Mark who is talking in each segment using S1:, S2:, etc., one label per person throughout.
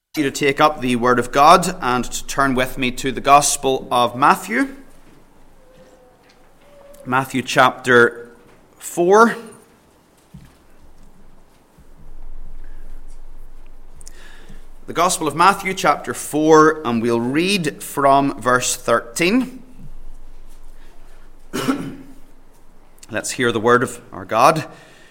S1: You to take up the Word of God and to turn with me to the Gospel of Matthew. Matthew chapter 4. The Gospel of Matthew chapter 4, and we'll read from verse 13. Let's hear the word of our God.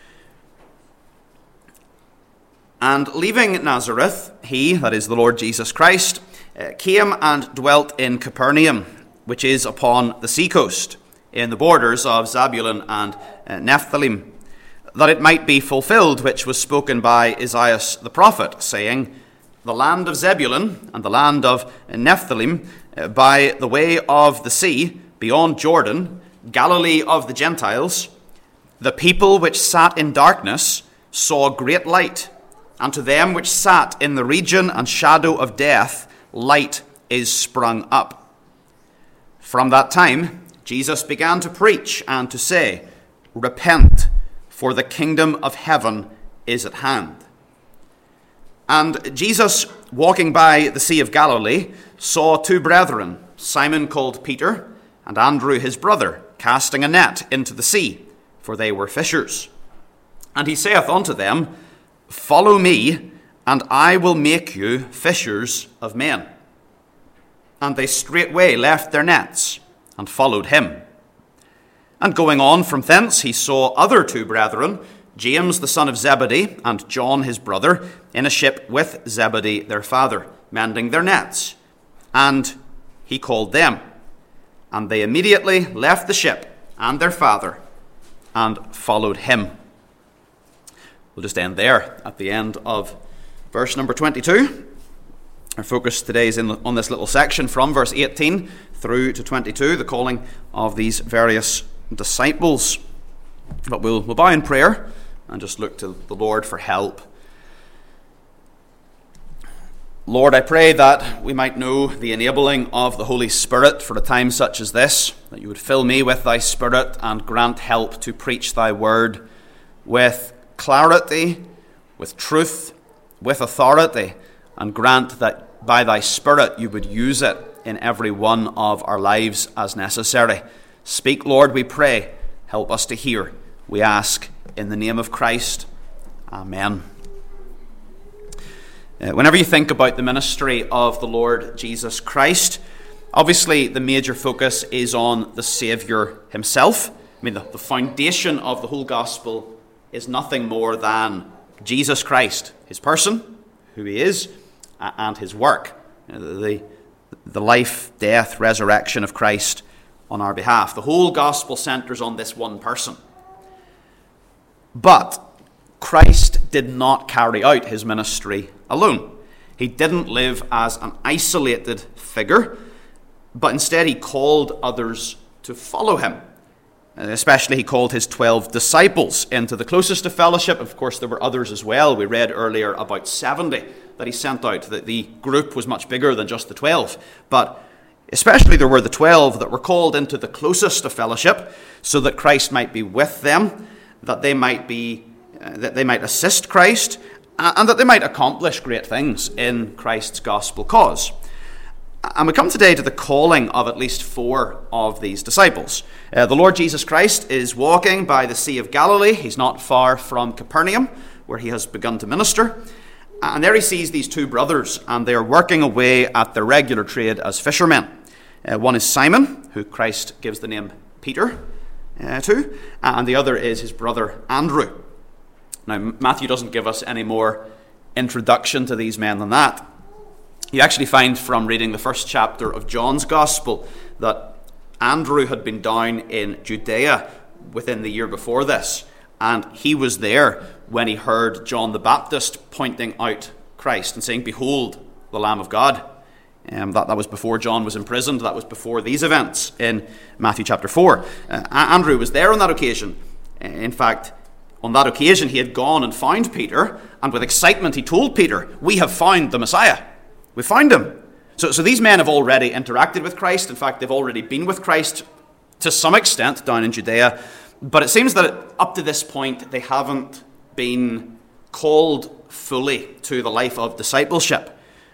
S1: And leaving Nazareth, he, that is the Lord Jesus Christ, came and dwelt in Capernaum, which is upon the seacoast, in the borders of Zebulun and Nephthalim, that it might be fulfilled which was spoken by Isaiah the prophet, saying, The land of Zebulun and the land of Nephthalim, by the way of the sea, beyond Jordan, Galilee of the Gentiles, the people which sat in darkness saw great light. And to them which sat in the region and shadow of death, light is sprung up. From that time, Jesus began to preach and to say, Repent, for the kingdom of heaven is at hand. And Jesus, walking by the Sea of Galilee, saw two brethren, Simon called Peter, and Andrew his brother, casting a net into the sea, for they were fishers. And he saith unto them, Follow me, and I will make you fishers of men. And they straightway left their nets, and followed him. And going on from thence, he saw other two brethren, James the son of Zebedee, and John his brother, in a ship with Zebedee their father, mending their nets. And he called them. And they immediately left the ship and their father, and followed him. We'll just end there at the end of verse number 22. Our focus today is on this little section from verse 18 through to 22, the calling of these various disciples. But we'll bow in prayer and just look to the Lord for help. Lord, I pray that we might know the enabling of the Holy Spirit for a time such as this, that you would fill me with thy Spirit and grant help to preach thy word with clarity, with truth, with authority, and grant that by thy Spirit you would use it in every one of our lives as necessary. Speak, Lord, we pray. Help us to hear. We ask in the name of Christ. Amen. Whenever you think about the ministry of the Lord Jesus Christ, obviously the major focus is on the Saviour himself. I mean, the foundation of the whole gospel is nothing more than Jesus Christ, his person, who he is, and his work, the life, death, resurrection of Christ on our behalf. The whole gospel centers on this one person. But Christ did not carry out his ministry alone. He didn't live as an isolated figure, but instead he called others to follow him. Especially he called his 12 disciples into the closest of fellowship. Of course, there were others as well. We read earlier about 70 that he sent out. That the group was much bigger than just the 12. But especially there were the 12 that were called into the closest of fellowship so that Christ might be with them, that they might assist Christ, and that they might accomplish great things in Christ's gospel cause. And we come today to the calling of at least 4 of these disciples. The Lord Jesus Christ is walking by the Sea of Galilee. He's not far from Capernaum, where he has begun to minister. And there he sees these 2 brothers, and they are working away at their regular trade as fishermen. One is Simon, who Christ gives the name Peter to, and the other is his brother Andrew. Now, Matthew doesn't give us any more introduction to these men than that. You actually find from reading the first chapter of John's Gospel that Andrew had been down in Judea within the year before this, and he was there when he heard John the Baptist pointing out Christ and saying, Behold, the Lamb of God. That was before John was imprisoned. That was before these events in Matthew chapter 4. Andrew was there on that occasion. In fact, on that occasion he had gone and found Peter, and with excitement he told Peter, We have found the Messiah. We found him. So these men have already interacted with Christ. In fact, they've already been with Christ to some extent down in Judea. But it seems that up to this point, they haven't been called fully to the life of discipleship.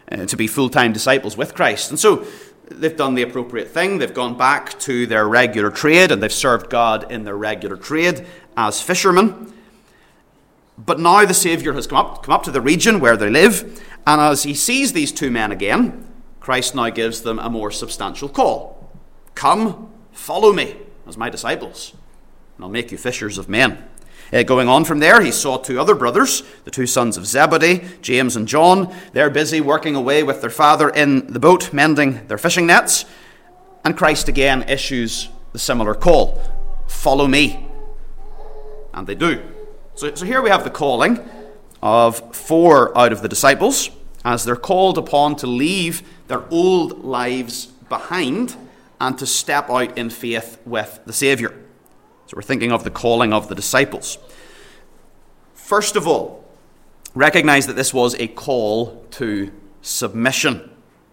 S1: to be full-time disciples with Christ. And so they've done the appropriate thing. They've gone back to their regular trade, and they've served God in their regular trade as fishermen. But now the Saviour has come up to the region where they live, and as he sees these two men again, Christ now gives them a more substantial call. Come, follow me as my disciples, and I'll make you fishers of men. Going on from there, he saw two other brothers, the two sons of Zebedee, James and John. They're busy working away with their father in the boat, mending their fishing nets. And Christ again issues the similar call, follow me. And they do. So here we have the calling of 4 out of the disciples as they're called upon to leave their old lives behind and to step out in faith with the Saviour. So we're thinking of the calling of the disciples. First of all, recognize that this was a call to submission.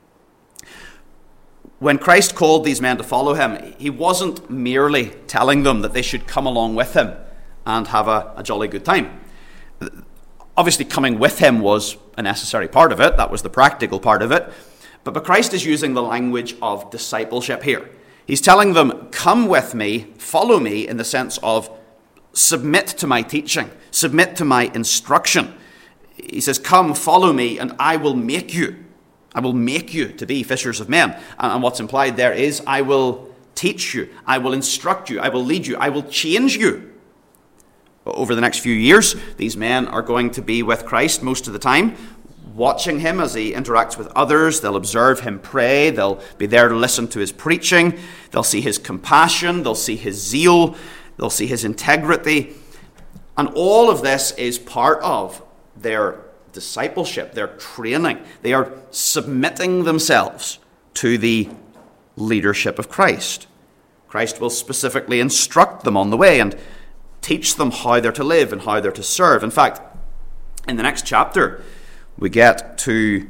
S1: When Christ called these men to follow him, he wasn't merely telling them that they should come along with him and have a jolly good time. Obviously, coming with him was a necessary part of it. That was the practical part of it. But Christ is using the language of discipleship here. He's telling them, come with me, follow me, in the sense of submit to my teaching, submit to my instruction. He says, come, follow me, and I will make you. I will make you to be fishers of men. And what's implied there is, I will teach you, I will instruct you, I will lead you, I will change you. Over the next few years, these men are going to be with Christ most of the time, watching him as he interacts with others. They'll observe him pray. They'll be there to listen to his preaching. They'll see his compassion. They'll see his zeal. They'll see his integrity. And all of this is part of their discipleship, their training. They are submitting themselves to the leadership of Christ. Christ will specifically instruct them on the way and teach them how they're to live and how they're to serve. In fact, in the next chapter, we get to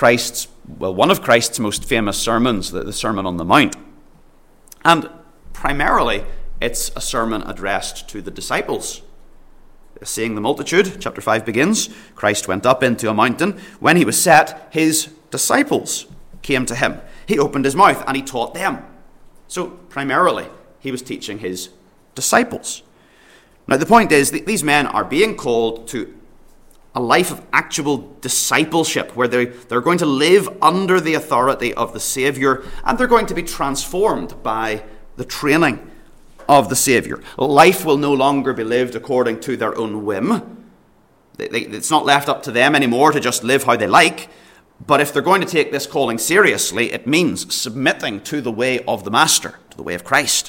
S1: one of Christ's most famous sermons, the Sermon on the Mount. And primarily, it's a sermon addressed to the disciples. Seeing the multitude, chapter 5 begins, Christ went up into a mountain. When he was set, his disciples came to him. He opened his mouth and he taught them. So primarily, he was teaching his disciples. Now the point is that these men are being called to a life of actual discipleship where they're going to live under the authority of the Saviour, and they're going to be transformed by the training of the Saviour. Life will no longer be lived according to their own whim. It's not left up to them anymore to just live how they like. But if they're going to take this calling seriously, it means submitting to the way of the Master, to the way of Christ.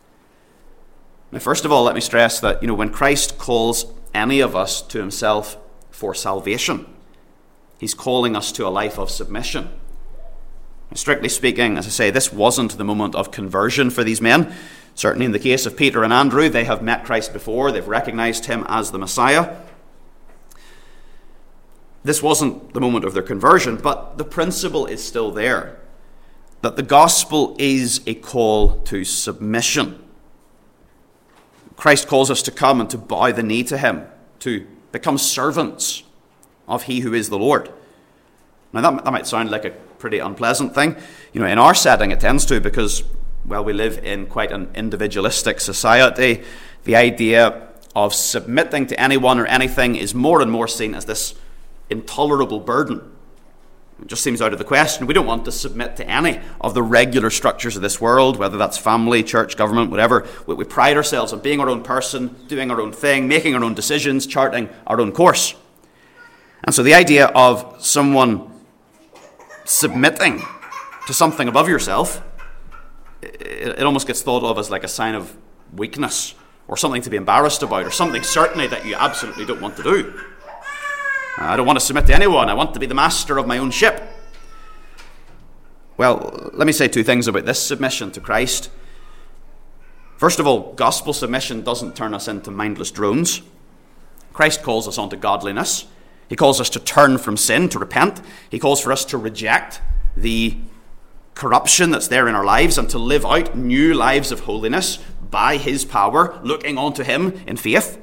S1: Now, first of all, let me stress that, when Christ calls any of us to himself for salvation, he's calling us to a life of submission. Strictly speaking, as I say, this wasn't the moment of conversion for these men. Certainly in the case of Peter and Andrew, they have met Christ before. They've recognized him as the Messiah. This wasn't the moment of their conversion, but the principle is still there, that the gospel is a call to submission. Christ calls us to come and to bow the knee to him, to become servants of he who is the Lord. Now that might sound like a pretty unpleasant thing. In our setting it tends to, because, we live in quite an individualistic society. The idea of submitting to anyone or anything is more and more seen as this intolerable burden. It just seems out of the question. We don't want to submit to any of the regular structures of this world, whether that's family, church, government, whatever. We pride ourselves on being our own person, doing our own thing, making our own decisions, charting our own course. And so the idea of someone submitting to something above yourself, it almost gets thought of as like a sign of weakness, or something to be embarrassed about, or something certainly that you absolutely don't want to do. I don't want to submit to anyone. I want to be the master of my own ship. Well, let me say 2 things about this submission to Christ. First of all, gospel submission doesn't turn us into mindless drones. Christ calls us onto godliness. He calls us to turn from sin, to repent. He calls for us to reject the corruption that's there in our lives and to live out new lives of holiness by his power, looking onto him in faith.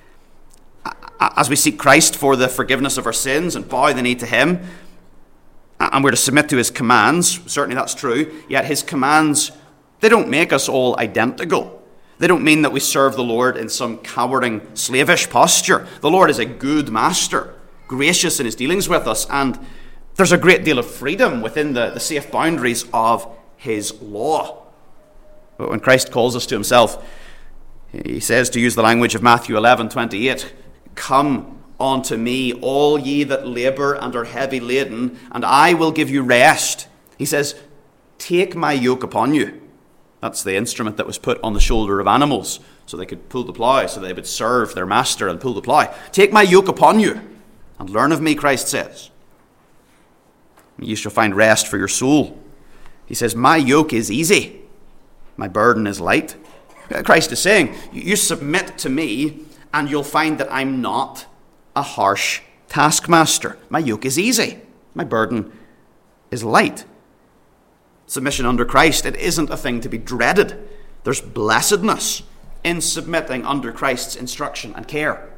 S1: As we seek Christ for the forgiveness of our sins and bow the knee to him, and we're to submit to his commands. Certainly that's true. Yet his commands, they don't make us all identical. They don't mean that we serve the Lord in some cowering, slavish posture. The Lord is a good master, gracious in his dealings with us, and there's a great deal of freedom within the safe boundaries of his law. But when Christ calls us to himself, he says, to use the language of Matthew 11:28, "Come unto me, all ye that labor and are heavy laden, and I will give you rest." He says, "Take my yoke upon you." That's the instrument that was put on the shoulder of animals so they could pull the plough, so they would serve their master and pull the plough. "Take my yoke upon you and learn of me," Christ says. "You shall find rest for your soul." He says, "My yoke is easy, my burden is light." Christ is saying, you submit to me and you'll find that I'm not a harsh taskmaster. My yoke is easy, my burden is light. Submission under Christ, it isn't a thing to be dreaded. There's blessedness in submitting under Christ's instruction and care.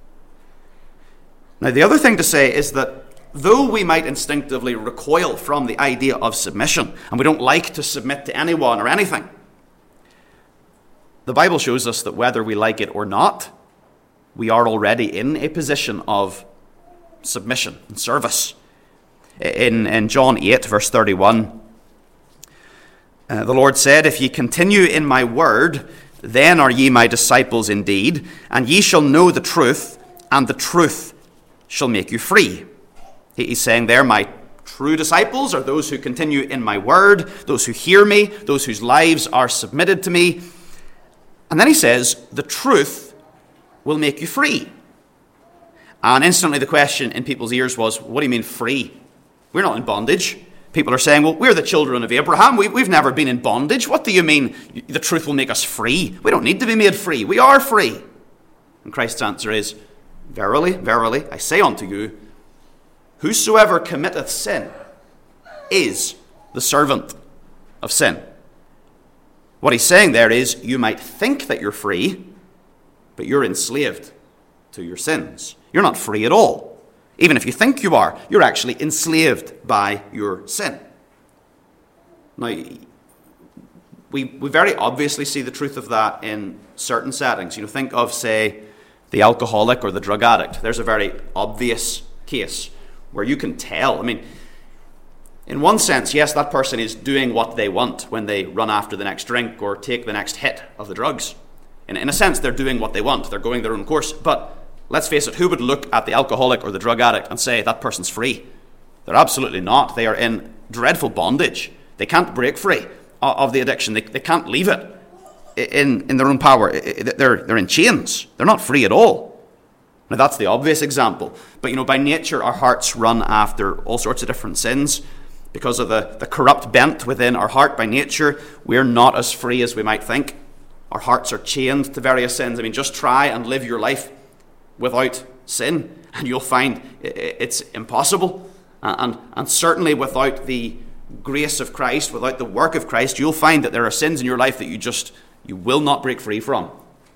S1: Now, the other thing to say is that though we might instinctively recoil from the idea of submission, and we don't like to submit to anyone or anything, the Bible shows us that whether we like it or not, we are already in a position of submission and service. In John 8, verse 31, the Lord said, "If ye continue in my word, then are ye my disciples indeed, and ye shall know the truth, and the truth shall make you free." He's saying there, my true disciples are those who continue in my word, those who hear me, those whose lives are submitted to me. And then he says, the truth will make you free. And instantly the question in people's ears was, what do you mean free? We're not in bondage. People are saying, well, we're the children of Abraham. We've never been in bondage. What do you mean the truth will make us free? We don't need to be made free. We are free. And Christ's answer is, verily, verily, I say unto you, whosoever committeth sin is the servant of sin. What he's saying there is, you might think that you're free, but you're enslaved to your sins. You're not free at all. Even if you think you are, you're actually enslaved by your sin. Now, we very obviously see the truth of that in certain settings. Think of, say, the alcoholic or the drug addict. There's a very obvious case where you can tell. In one sense, yes, that person is doing what they want when they run after the next drink or take the next hit of the drugs. In a sense, they're doing what they want. They're going their own course. But let's face it, who would look at the alcoholic or the drug addict and say that person's free? They're absolutely not. They are in dreadful bondage. They can't break free of the addiction. They can't leave it in their own power. They're in chains. They're not free at all. Now, that's the obvious example. But, by nature, our hearts run after all sorts of different sins. Because of the corrupt bent within our heart by nature, we're not as free as we might think. Our hearts are chained to various sins. Just try and live your life without sin, and you'll find it's impossible. And certainly without the grace of Christ, without the work of Christ, you'll find that there are sins in your life that you will not break free from.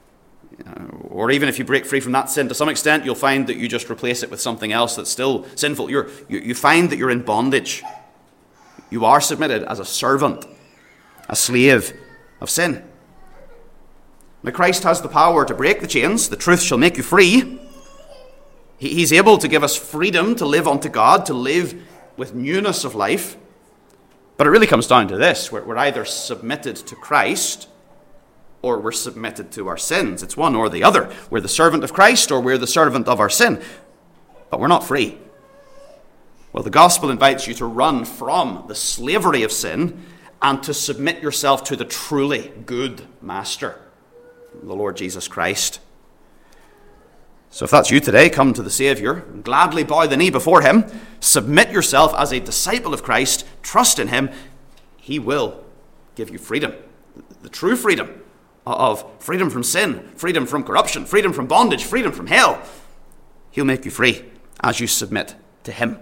S1: Or even if you break free from that sin to some extent, you'll find that you just replace it with something else that's still sinful. You find that you're in bondage. You are submitted as a servant, a slave of sin. Now, Christ has the power to break the chains. The truth shall make you free. He's able to give us freedom to live unto God, to live with newness of life. But it really comes down to this. We're either submitted to Christ or we're submitted to our sins. It's one or the other. We're the servant of Christ or we're the servant of our sin. But we're not free. Well, the gospel invites you to run from the slavery of sin and to submit yourself to the truly good master, the Lord Jesus Christ. So if that's you today, come to the Savior, and gladly bow the knee before him, submit yourself as a disciple of Christ, trust in him. He will give you freedom, the true freedom of freedom from sin, freedom from corruption, freedom from bondage, freedom from hell. He'll make you free as you submit to him.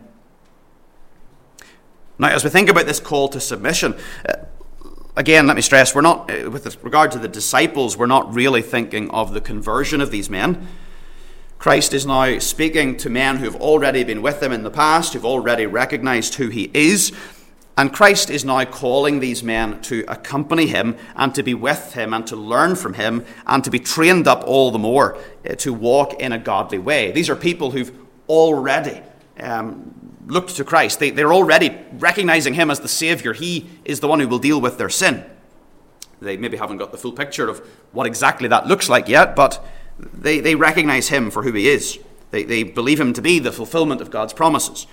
S1: Now, as we think about this call to submission, again, let me stress, we're not, with regard to the disciples, we're not really thinking of the conversion of these men. Christ is now speaking to men who've already been with him in the past, who've already recognized who he is. And Christ is now calling these men to accompany him and to be with him and to learn from him and to be trained up all the more to walk in a godly way. These are people who've already looked to Christ. They're already recognizing him as the Savior. He is the one who will deal with their sin. They maybe haven't got the full picture of what exactly that looks like yet, but they recognize him for who he is. They believe him to be the fulfillment of God's promises.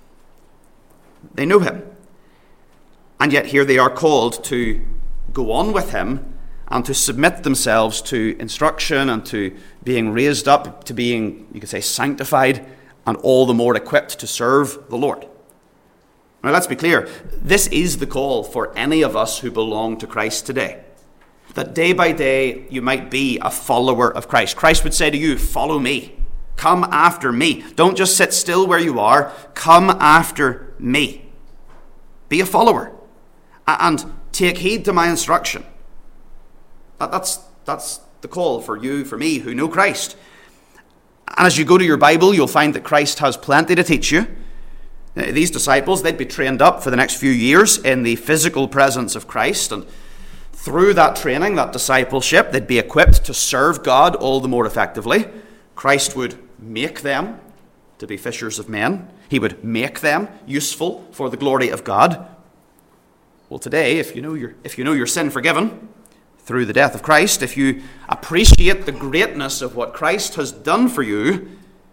S1: They know him. And yet here they are called to go on with him and to submit themselves to instruction and to being raised up, to being, you could say, sanctified and all the more equipped to serve the Lord. Now let's be clear, this is the call for any of us who belong to Christ today. That day by day you might be a follower of Christ. Christ would say to you, follow me. Come after me. Don't just sit still where you are. Come after me. Be a follower. And take heed to my instruction. That's the call for you, for me, who know Christ. And as you go to your Bible, you'll find that Christ has plenty to teach you. These disciples, they'd be trained up for the next few years in the physical presence of Christ. And through that training, that discipleship, they'd be equipped to serve God all the more effectively. Christ would make them to be fishers of men. He would make them useful for the glory of God. Well, today, if you know your sin forgiven through the death of Christ, if you appreciate the greatness of what Christ has done for you,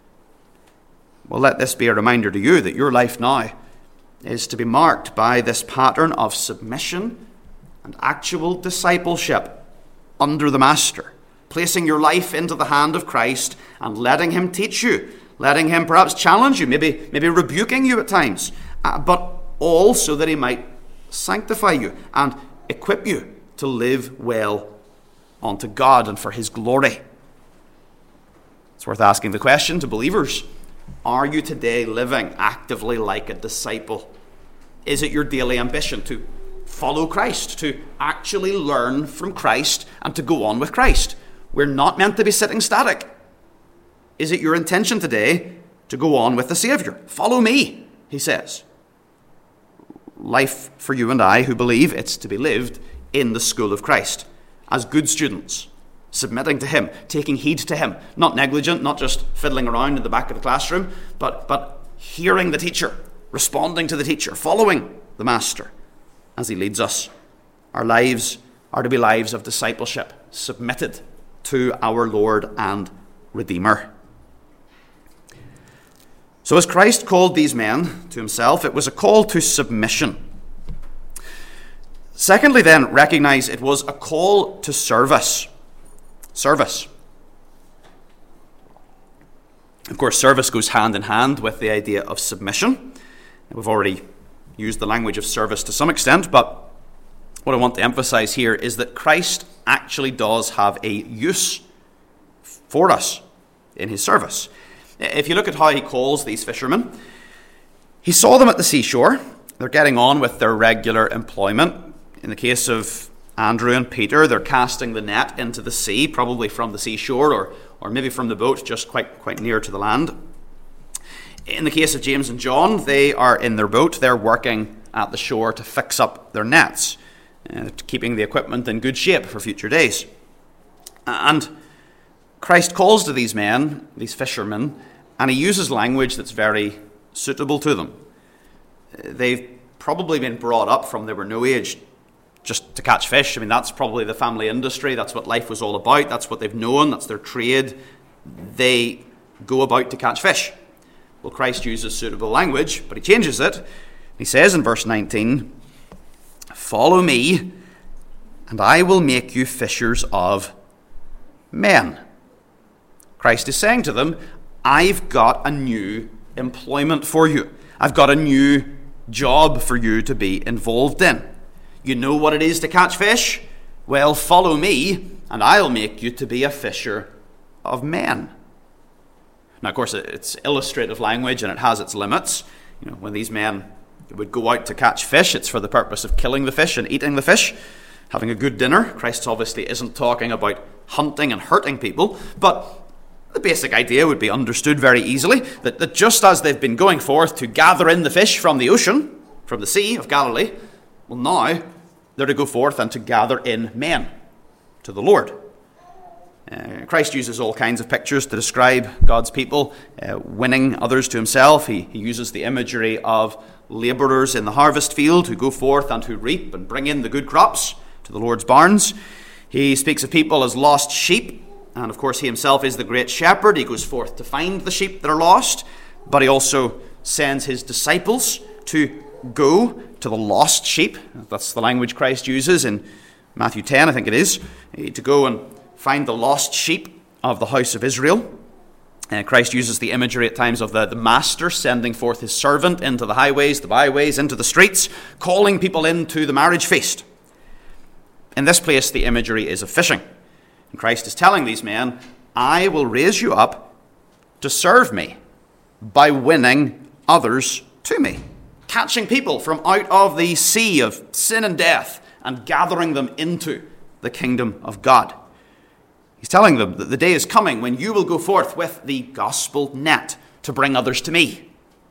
S1: well, let this be a reminder to you that your life now is to be marked by this pattern of submission and actual discipleship under the Master, placing your life into the hand of Christ and letting him teach you, letting him perhaps challenge you, maybe rebuking you at times, but all so that he might sanctify you and equip you to live well unto God and for his glory. It's worth asking the question to believers, are you today living actively like a disciple? Is it your daily ambition to follow Christ, to actually learn from Christ and to go on with Christ? We're not meant to be sitting static. Is it your intention today to go on with the Savior? Follow me, he says. Life for you and I who believe, it's to be lived in the school of Christ as good students, submitting to him, taking heed to him, not negligent, not just fiddling around in the back of the classroom, but hearing the teacher, responding to the teacher, following the Master as he leads us. Our lives are to be lives of discipleship, submitted to our Lord and Redeemer. So as Christ called these men to himself, it was a call to submission. Secondly, then, recognize it was a call to service. Service. Of course, service goes hand in hand with the idea of submission. We've already used the language of service to some extent, but what I want to emphasize here is that Christ actually does have a use for us in his service. If you look at how he calls these fishermen, he saw them at the seashore. They're getting on with their regular employment. In the case of Andrew and Peter, they're casting the net into the sea, probably from the seashore or maybe from the boat just quite near to the land. In the case of James and John, they are in their boat. They're working at the shore to fix up their nets, keeping the equipment in good shape for future days. And Christ calls to these men, these fishermen, and he uses language that's very suitable to them. They've probably been brought up from they were no age just to catch fish. I mean, that's probably the family industry. That's what life was all about. That's what they've known. That's their trade. They go about to catch fish. Well, Christ uses suitable language, but he changes it. He says in verse 19, "Follow me, and I will make you fishers of men." Christ is saying to them, I've got a new employment for you. I've got a new job for you to be involved in. You know what it is to catch fish? Well, follow me, and I'll make you to be a fisher of men. Now, of course, it's illustrative language, and it has its limits. You know, when these men would go out to catch fish, it's for the purpose of killing the fish and eating the fish, having a good dinner. Christ obviously isn't talking about hunting and hurting people, but The basic idea would be understood very easily, that just as they've been going forth to gather in the fish from the ocean, from the Sea of Galilee, well, now they're to go forth and to gather in men to the Lord. Christ uses all kinds of pictures to describe God's people winning others to himself. He uses the imagery of labourers in the harvest field who go forth and who reap and bring in the good crops to the Lord's barns. He speaks of people as lost sheep, and of course he himself is the great shepherd. He goes forth to find the sheep that are lost, but he also sends his disciples to go to the lost sheep. That's the language Christ uses in Matthew 10, I think it is, to go and find the lost sheep of the house of Israel. Christ uses the imagery at times of the master sending forth his servant into the highways, the byways, into the streets, calling people into the marriage feast. In this place, the imagery is of fishing. And Christ is telling these men, I will raise you up to serve me by winning others to me. Catching people from out of the sea of sin and death and gathering them into the kingdom of God. He's telling them that the day is coming when you will go forth with the gospel net to bring others to me.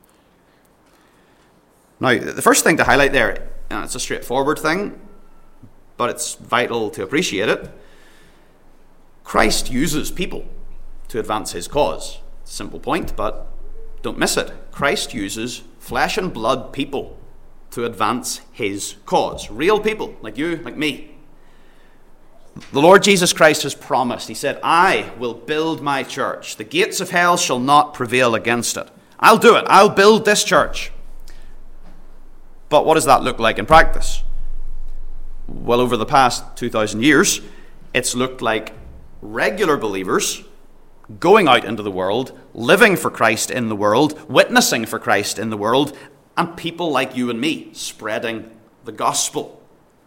S1: Now, the first thing to highlight there, and it's a straightforward thing, but it's vital to appreciate it. Christ uses people to advance his cause. It's a simple point, but don't miss it. Christ uses flesh and blood people to advance his cause. Real people, like you, like me. The Lord Jesus Christ has promised. He said, I will build my church. The gates of hell shall not prevail against it. I'll do it. I'll build this church. But what does that look like in practice? Well, over the past 2,000 years, it's looked like regular believers going out into the world, living for Christ in the world, witnessing for Christ in the world, and people like you and me spreading the gospel.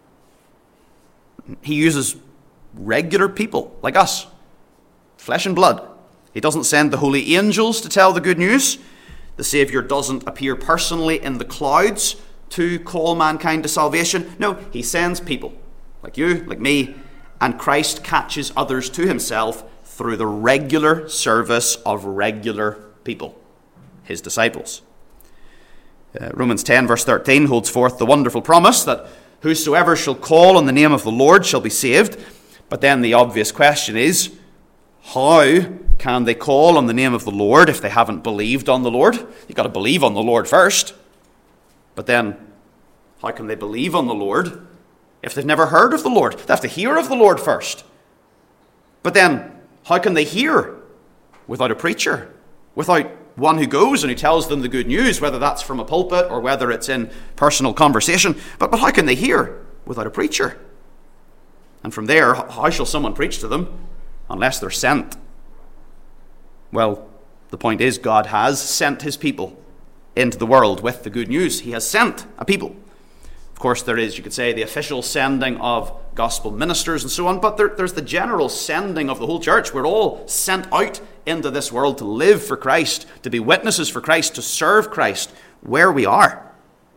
S1: He uses regular people like us, flesh and blood. He doesn't send the holy angels to tell the good news. The Saviour doesn't appear personally in the clouds to call mankind to salvation. No, he sends people like you, like me, and Christ catches others to himself through the regular service of regular people, his disciples. Romans 10 verse 13 holds forth the wonderful promise that whosoever shall call on the name of the Lord shall be saved. But then the obvious question is, how can they call on the name of the Lord if they haven't believed on the Lord? You've got to believe on the Lord first. But then, how can they believe on the Lord if they've never heard of the Lord? They have to hear of the Lord first. But then, how can they hear without a preacher? Without one who goes and who tells them the good news, whether that's from a pulpit or whether it's in personal conversation. But how can they hear without a preacher? And from there, how shall someone preach to them unless they're sent? Well, the point is, God has sent his people into the world with the good news. He has sent a people. Of course, there is, you could say, the official sending of gospel ministers and so on, but there's the general sending of the whole church. We're all sent out into this world to live for Christ, to be witnesses for Christ, to serve Christ where we are.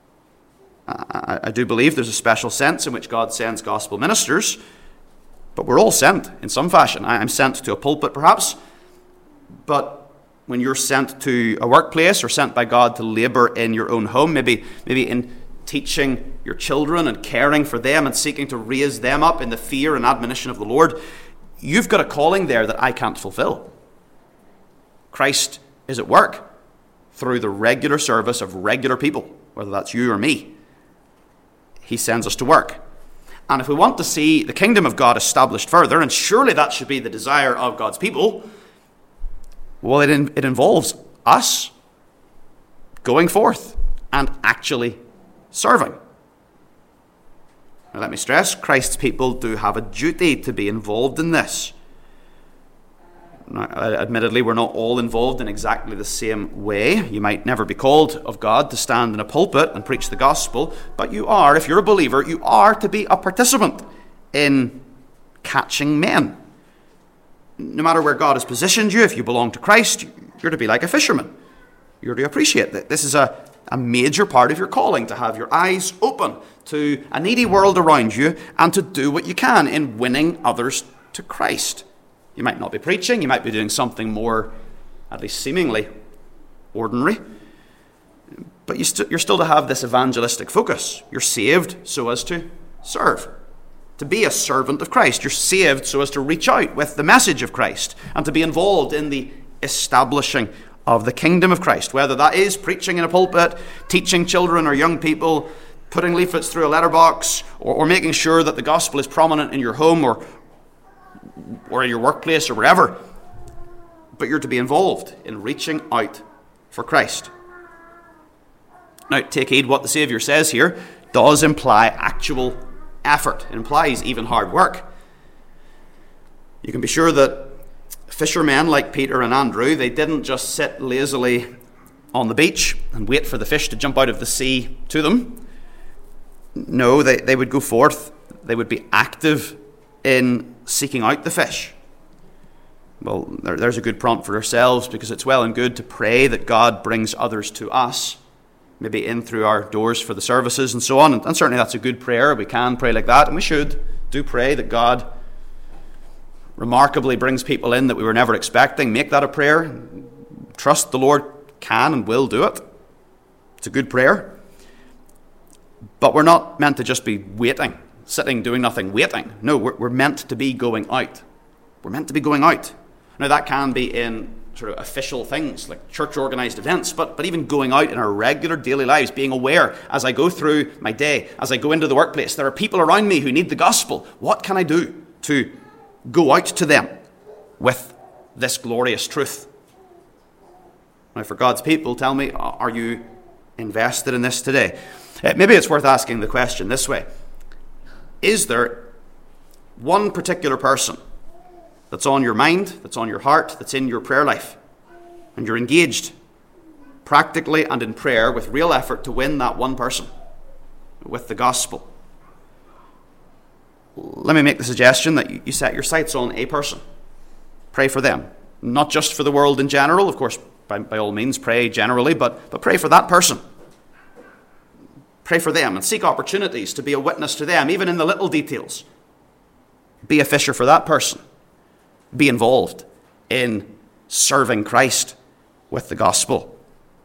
S1: I do believe there's a special sense in which God sends gospel ministers, but we're all sent in some fashion. I'm sent to a pulpit, perhaps, but when you're sent to a workplace or sent by God to labour in your own home, maybe in teaching your children and caring for them and seeking to raise them up in the fear and admonition of the Lord, you've got a calling there that I can't fulfill. Christ is at work through the regular service of regular people, whether that's you or me. He sends us to work. And if we want to see the kingdom of God established further, and surely that should be the desire of God's people, well, it involves us going forth and actually serving. Now, let me stress, Christ's people do have a duty to be involved in this. Now, admittedly, we're not all involved in exactly the same way. You might never be called of God to stand in a pulpit and preach the gospel, but you are, if you're a believer, you are to be a participant in catching men. No matter where God has positioned you, if you belong to Christ, you're to be like a fisherman. You're to appreciate that this is a major part of your calling, to have your eyes open to a needy world around you and to do what you can in winning others to Christ. You might not be preaching. You might be doing something more, at least seemingly, ordinary. But you're still to have this evangelistic focus. You're saved so as to serve, to be a servant of Christ. You're saved so as to reach out with the message of Christ and to be involved in the establishing of the kingdom of Christ, whether that is preaching in a pulpit, teaching children or young people, putting leaflets through a letterbox, or making sure that the gospel is prominent in your home or in your workplace or wherever. But you're to be involved in reaching out for Christ. Now, take heed what the Saviour says here does imply actual effort. It implies even hard work. You can be sure that fishermen like Peter and Andrew, they didn't just sit lazily on the beach and wait for the fish to jump out of the sea to them. No, they would go forth. They would be active in seeking out the fish. Well, there's a good prompt for ourselves, because it's well and good to pray that God brings others to us, maybe in through our doors for the services and so on. And certainly that's a good prayer. We can pray like that, and we should do pray that God remarkably brings people in that we were never expecting. Make that a prayer. Trust the Lord can and will do it. It's a good prayer. But we're not meant to just be waiting, sitting, doing nothing, waiting. No, we're meant to be going out. We're meant to be going out. Now, that can be in sort of official things like church-organized events, but even going out in our regular daily lives, being aware as I go through my day, as I go into the workplace, there are people around me who need the gospel. What can I do to go out to them with this glorious truth? Now, for God's people, tell me, are you invested in this today? Maybe it's worth asking the question this way. Is there one particular person that's on your mind, that's on your heart, that's in your prayer life, and you're engaged practically and in prayer with real effort to win that one person with the gospel? Let me make the suggestion that you set your sights on a person. Pray for them. Not just for the world in general, of course, by all means, pray generally, but pray for that person. Pray for them and seek opportunities to be a witness to them, even in the little details. Be a fisher for that person. Be involved in serving Christ with the gospel.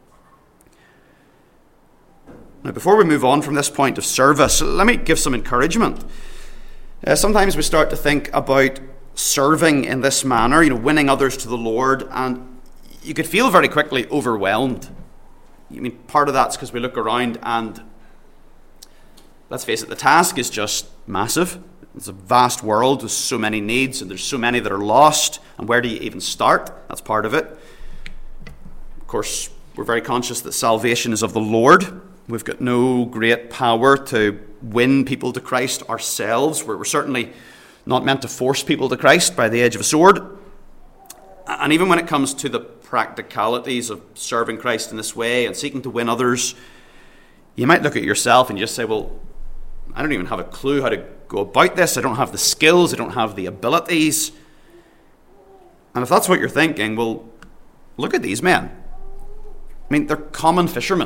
S1: Now, before we move on from this point of service, let me give some encouragement. Sometimes we start to think about serving in this manner, winning others to the Lord, and you could feel very quickly overwhelmed. I mean, part of that's because we look around and, let's face it, the task is just massive. It's a vast world with so many needs, and there's so many that are lost, and where do you even start? That's part of it. Of course, we're very conscious that salvation is of the Lord. We've got no great power to win people to Christ ourselves. We're certainly not meant to force people to Christ by the edge of a sword. And even when it comes to the practicalities of serving Christ in this way and seeking to win others, you might look at yourself and you just say, well, I don't even have a clue how to go about this. I don't have the skills. I don't have the abilities. And if that's what you're thinking, well, look at these men. I mean, they're common fishermen.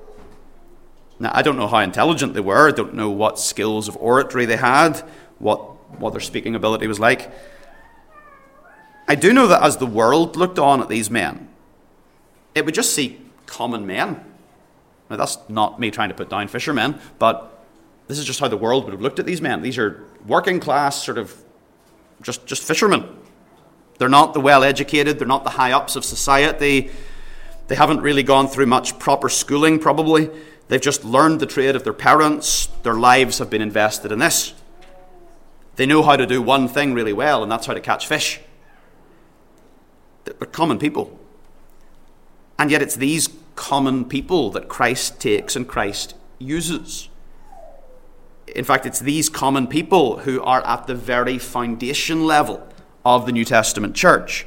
S1: Now, I don't know how intelligent they were. I don't know what skills of oratory they had, what their speaking ability was like. I do know that as the world looked on at these men, it would just see common men. Now, that's not me trying to put down fishermen, but this is just how the world would have looked at these men. These are working class, sort of just fishermen. They're not the well-educated. They're not the high-ups of society. They haven't really gone through much proper schooling, probably. They've just learned the trade of their parents. Their lives have been invested in this. They know how to do one thing really well, and that's how to catch fish. They're common people. And yet it's these common people that Christ takes and Christ uses. In fact, it's these common people who are at the very foundation level of the New Testament church.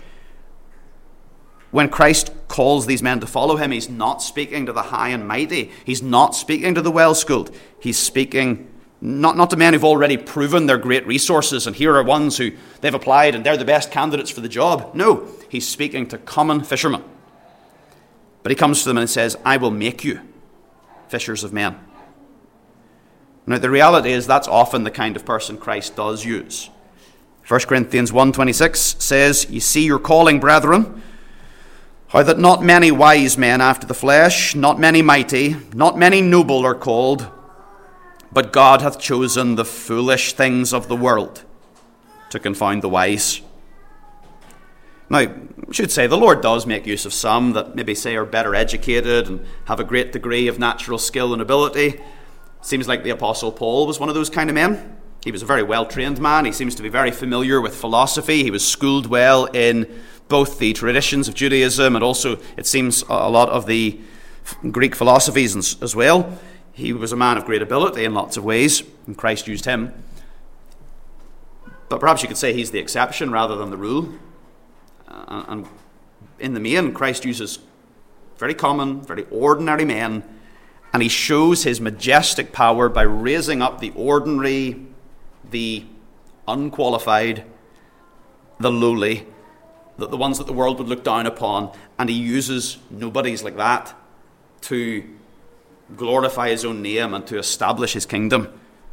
S1: When Christ calls these men to follow him, he's not speaking to the high and mighty. He's not speaking to the well-schooled. He's speaking not to men who've already proven their great resources, and here are ones who they've applied and they're the best candidates for the job. No, he's speaking to common fishermen. But he comes to them and says, I will make you fishers of men. Now, the reality is that's often the kind of person Christ does use. 1 Corinthians 1:26 says, "Ye see your calling, brethren, how that not many wise men after the flesh, not many mighty, not many noble are called, but God hath chosen the foolish things of the world to confound the wise." Now, I should say the Lord does make use of some that maybe say are better educated and have a great degree of natural skill and ability. Seems like the Apostle Paul was one of those kind of men. He was a very well-trained man. He seems to be very familiar with philosophy. He was schooled well in both the traditions of Judaism and also, it seems, a lot of the Greek philosophies as well. He was a man of great ability in lots of ways, and Christ used him. But perhaps you could say he's the exception rather than the rule. And in the main, Christ uses very common, very ordinary men, and he shows his majestic power by raising up the ordinary, the unqualified, the lowly, the ones that the world would look down upon, and he uses nobodies like that to glorify his own name and to establish his kingdom.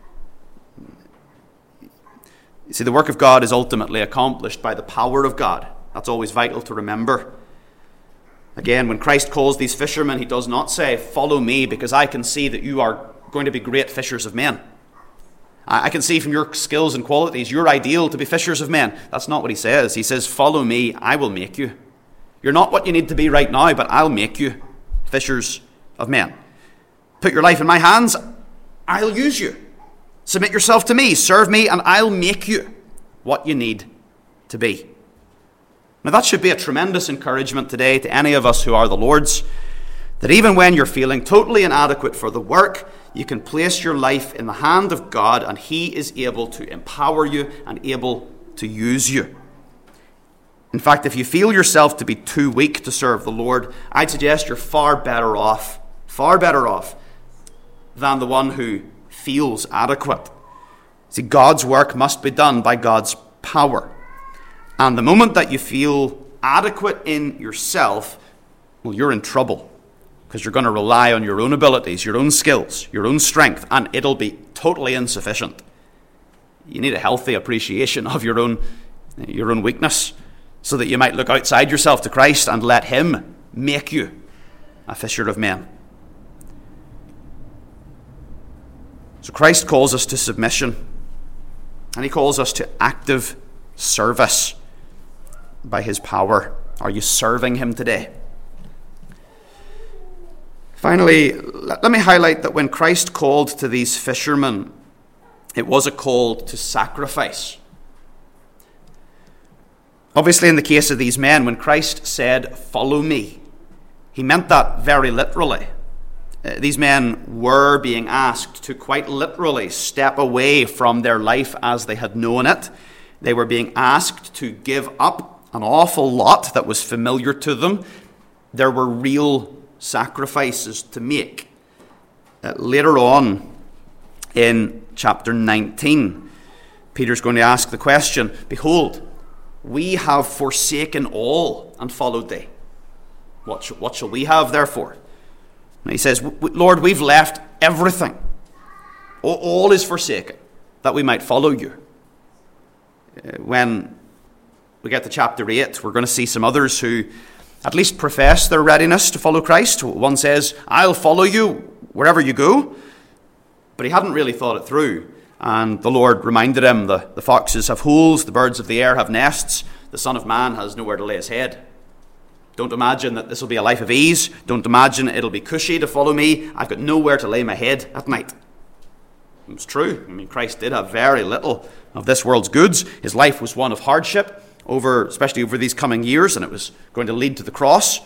S1: You see, the work of God is ultimately accomplished by the power of God. That's always vital to remember. Again, when Christ calls these fishermen, he does not say, "Follow me, because I can see that you are going to be great fishers of men. I can see from your skills and qualities, you're ideal to be fishers of men." That's not what he says. He says, "Follow me, I will make you. You're not what you need to be right now, but I'll make you fishers of men. Put your life in my hands, I'll use you. Submit yourself to me, serve me, and I'll make you what you need to be." Now that should be a tremendous encouragement today to any of us who are the Lord's, that even when you're feeling totally inadequate for the work, you can place your life in the hand of God and he is able to empower you and able to use you. In fact, if you feel yourself to be too weak to serve the Lord, I'd suggest you're far better off than the one who feels adequate. See, God's work must be done by God's power. And the moment that you feel adequate in yourself, well, you're in trouble, because you're going to rely on your own abilities, your own skills, your own strength, and it'll be totally insufficient. You need a healthy appreciation of your own weakness, so that you might look outside yourself to Christ and let him make you a fisher of men. So Christ calls us to submission, and he calls us to active service by his power. Are you serving him today? Finally, let me highlight that when Christ called to these fishermen, it was a call to sacrifice. Obviously, in the case of these men, when Christ said, "Follow me," he meant that very literally. These men were being asked to quite literally step away from their life as they had known it. They were being asked to give up an awful lot that was familiar to them. There were real sacrifices to make. Later on in chapter 19, Peter's going to ask the question, "Behold, we have forsaken all and followed thee. What shall we have therefore?" And he says, "Lord, we've left everything. All is forsaken, that we might follow you." When we get to chapter 8, we're going to see some others who at least profess their readiness to follow Christ. One says, "I'll follow you wherever you go." But he hadn't really thought it through. And the Lord reminded him, the foxes have holes, the birds of the air have nests, the Son of Man has nowhere to lay his head. Don't imagine that this will be a life of ease. Don't imagine it'll be cushy to follow me. I've got nowhere to lay my head at night. It was true. I mean, Christ did have very little of this world's goods. His life was one of hardship, especially over these coming years, and it was going to lead to the cross.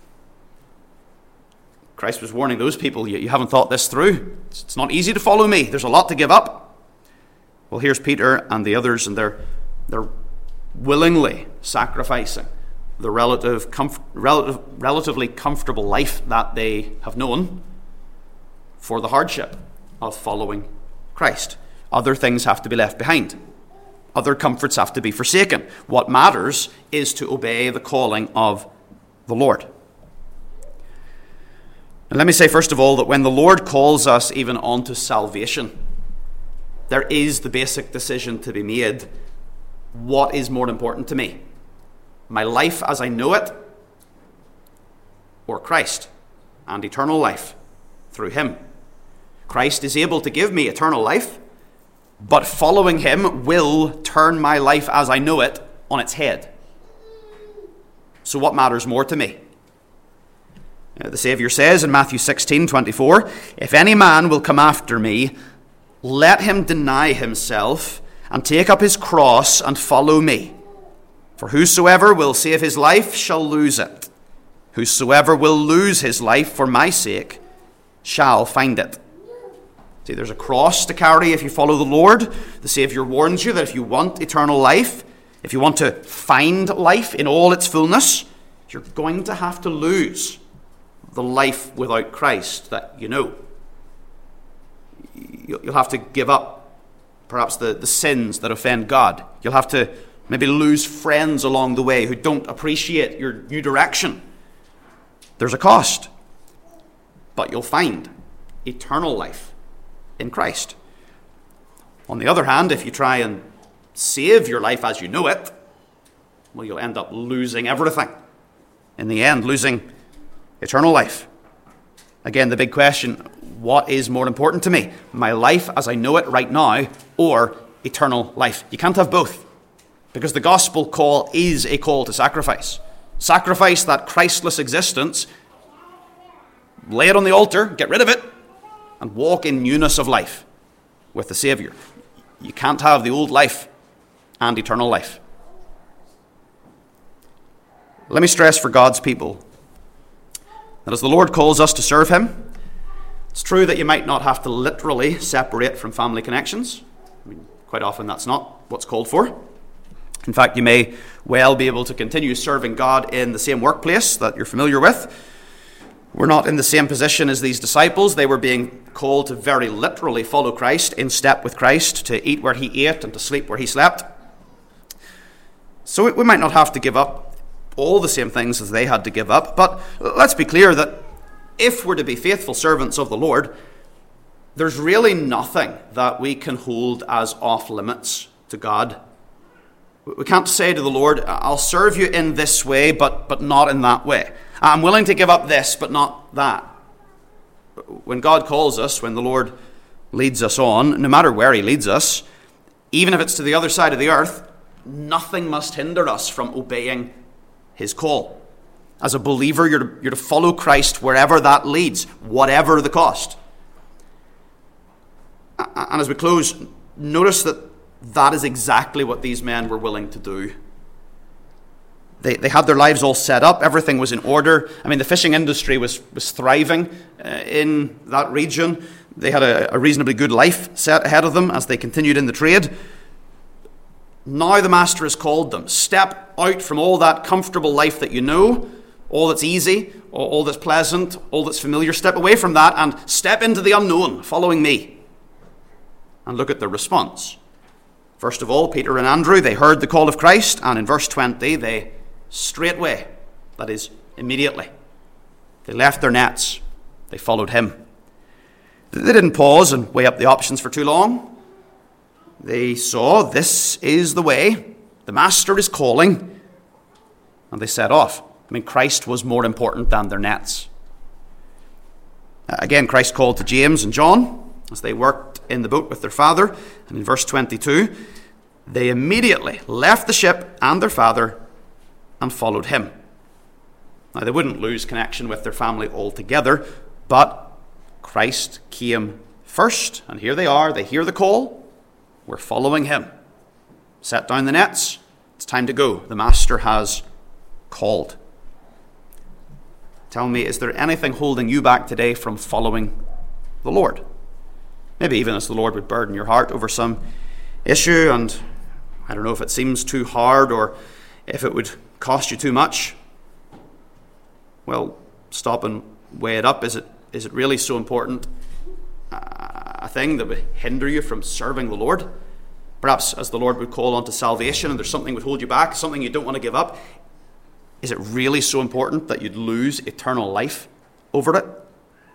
S1: Christ was warning those people, you haven't thought this through. It's not easy to follow me. There's a lot to give up. Well, here's Peter and the others, and they're willingly sacrificing the relatively comfortable life that they have known for the hardship of following Christ. Other things have to be left behind. Other comforts have to be forsaken. What matters is to obey the calling of the Lord. And let me say first of all that when the Lord calls us even onto salvation, there is the basic decision to be made what is more important to me? My life as I know it, or Christ and eternal life through him? Christ is able to give me eternal life, but following him will turn my life as I know it on its head. So what matters more to me? The Saviour says in Matthew 16:24, "If any man will come after me, let him deny himself and take up his cross and follow me. For whosoever will save his life shall lose it. Whosoever will lose his life for my sake shall find it." See, there's a cross to carry if you follow the Lord. The Saviour warns you that if you want eternal life, if you want to find life in all its fullness, you're going to have to lose the life without Christ that you know. You'll have to give up perhaps the sins that offend God. You'll have to maybe lose friends along the way who don't appreciate your new direction. There's a cost, but you'll find eternal life in Christ. On the other hand, if you try and save your life as you know it, well, you'll end up losing everything. In the end, losing eternal life. Again, the big question, what is more important to me? My life as I know it right now, or eternal life? You can't have both, because the gospel call is a call to sacrifice. Sacrifice that Christless existence, lay it on the altar, get rid of it, and walk in newness of life with the Saviour. You can't have the old life and eternal life. Let me stress for God's people that as the Lord calls us to serve him, it's true that you might not have to literally separate from family connections. Quite often that's not what's called for. In fact, you may well be able to continue serving God in the same workplace that you're familiar with. We're not in the same position as these disciples. They were being called to very literally follow Christ, in step with Christ, to eat where he ate and to sleep where he slept. So we might not have to give up all the same things as they had to give up, but let's be clear that if we're to be faithful servants of the Lord, there's really nothing that we can hold as off limits to God. We can't say to the Lord, I'll serve you in this way, but not in that way. I'm willing to give up this, but not that. When God calls us, when the Lord leads us on, no matter where he leads us, even if it's to the other side of the earth, nothing must hinder us from obeying his call. As a believer, you're to follow Christ wherever that leads, whatever the cost. And as we close, notice that is exactly what these men were willing to do. They had their lives all set up. Everything was in order. I mean, the fishing industry was thriving in that region. They had a reasonably good life set ahead of them as they continued in the trade. Now the master has called them. Step out from all that comfortable life that you know, all that's easy, all that's pleasant, all that's familiar. Step away from that and step into the unknown, following me. And look at the response. First of all, Peter and Andrew, they heard the call of Christ, and in verse 20, they straightway, that is, immediately, they left their nets. They followed him. They didn't pause and weigh up the options for too long. They saw this is the way. The master is calling. And they set off. I mean, Christ was more important than their nets. Again, Christ called to James and John as they worked in the boat with their father. And in verse 22, they immediately left the ship and their father and followed him. Now, they wouldn't lose connection with their family altogether, but Christ came first. And here they are. They hear the call. We're following him. Set down the nets. It's time to go. The master has called. Tell me, is there anything holding you back today from following the Lord? Maybe even as the Lord would burden your heart over some issue, and I don't know if it seems too hard or if it would cost you too much. Well, stop and weigh it up. Is it really so important a thing that would hinder you from serving the Lord? Perhaps as the Lord would call on to salvation and there's something would hold you back, something you don't want to give up. Is it really so important that you'd lose eternal life over it?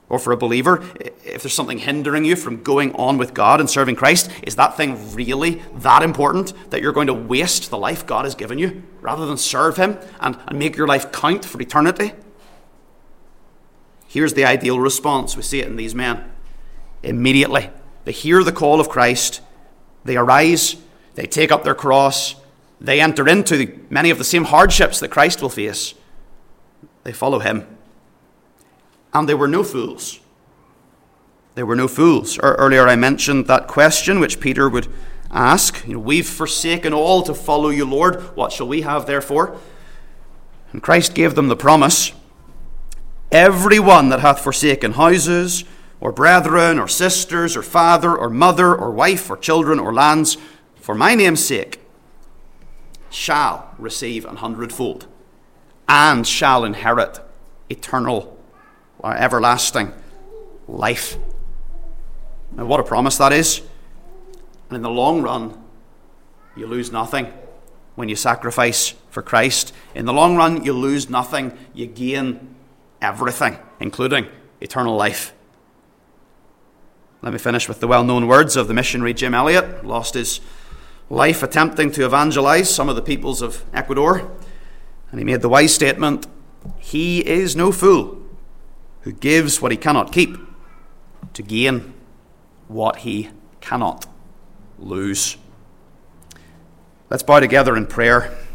S1: or for a believer, if there's something hindering you from going on with God and serving Christ, is that thing really that important that you're going to waste the life God has given you rather than serve him and make your life count for eternity? Here's the ideal response. We see it in these men. Immediately, they hear the call of Christ. They arise. They take up their cross. They enter into many of the same hardships that Christ will face. They follow him. And they were no fools. They were no fools. Earlier I mentioned that question which Peter would ask. We've forsaken all to follow you, Lord. What shall we have therefore? And Christ gave them the promise. Everyone that hath forsaken houses, or brethren, or sisters, or father, or mother, or wife, or children, or lands, for my name's sake, shall receive 100-fold, and shall inherit eternal or everlasting life. Now, what a promise that is. And in the long run, you lose nothing when you sacrifice for Christ. In the long run, you lose nothing. You gain everything, including eternal life. Let me finish with the well-known words of the missionary Jim Elliot. Lost his life attempting to evangelize some of the peoples of Ecuador. And he made the wise statement, "He is no fool who gives what he cannot keep to gain what he cannot lose." Let's bow together in prayer.